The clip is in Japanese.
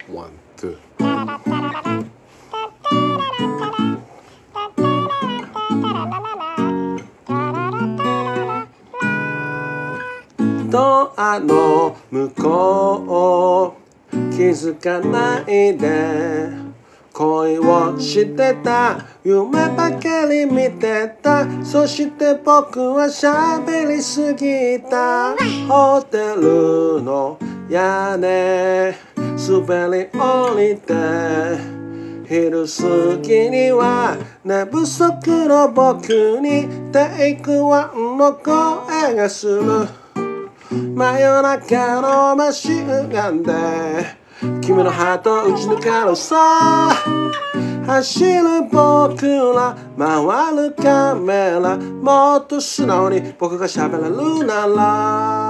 ワン、ツー。ドアの向こう気づかないで恋をしてた夢ばかり見てたそして僕は喋りすぎたホテルの屋根滑り降りて昼過ぎには寝不足の僕にテイクワンの声がする真夜中のマシンガンで君のハート打ち抜かれさ走る僕ら回るカメラもっと素直に僕が喋れるなら